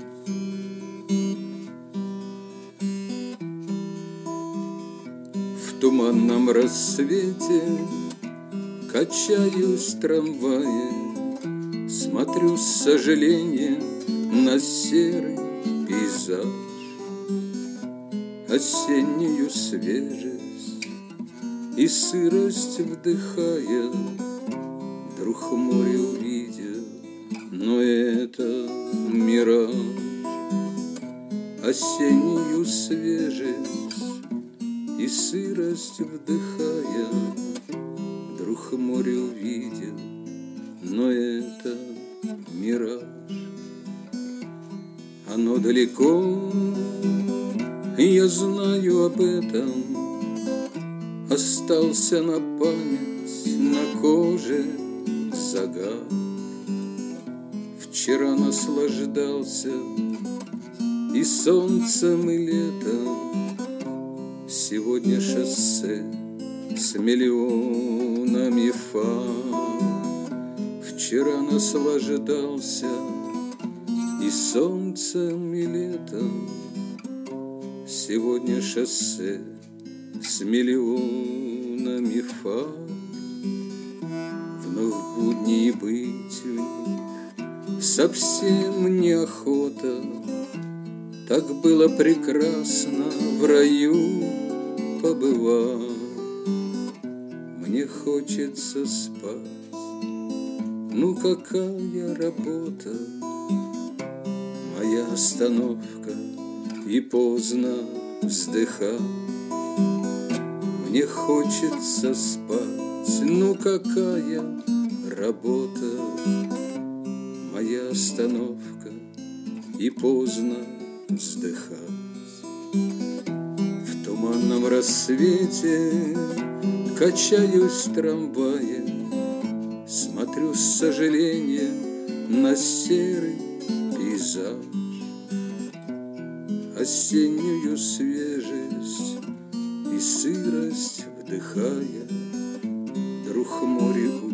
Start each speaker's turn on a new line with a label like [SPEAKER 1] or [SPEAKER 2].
[SPEAKER 1] В туманном рассвете качаюсь в трамвае, смотрю с сожалением на серый пейзаж, осеннюю свежесть и сырость вдыхая. Вдруг море увидел, но это мираж. Осеннюю свежесть и сырость вдыхая, вдруг море увидел, но это мираж. Оно далеко, и я знаю об этом. Остался на память, на коже загар. Вчера наслаждался и солнцем, и летом. Сегодня шоссе с миллионами фар. Вчера наслаждался и солнцем, и летом. Сегодня шоссе с миллионами фар. Вновь будни быть в них совсем неохота. Так было прекрасно в раю побывать. Мне хочется спать, ну какая работа. Моя остановка, и поздно вздыхать. Мне хочется спать, ну какая работа. Моя остановка, и поздно вздыхать. В туманном рассвете качаюсь в трамвае, смотрю с сожалением на серый пейзаж. Осеннюю свежесть и сырость вдыхая, вдруг море